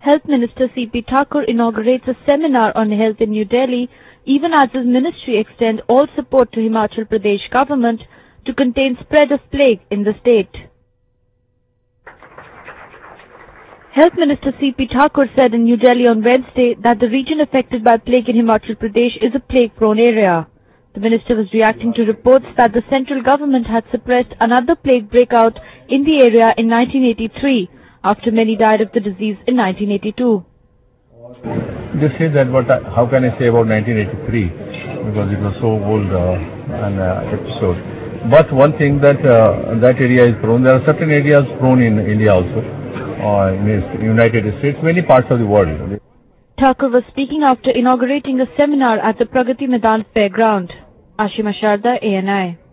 Health Minister C.P. Thakur inaugurates a seminar on health in New Delhi, even as his ministry extends all support to Himachal Pradesh government to contain spread of plague in the state. Health Minister C.P. Thakur said in New Delhi on Wednesday that the region affected by plague in Himachal Pradesh is a plague-prone area. The minister was reacting to reports that the central government had suppressed another plague breakout in the area in 1983, after many died of the disease in 1982. They say that, but how can I say about 1983? Because it was so old an episode. But one thing that that area is prone. There are certain areas prone in India also, in the United States, many parts of the world. Thakur was speaking after inaugurating a seminar at the Pragati Maidan Fairground. Ashima Sharda, ANI.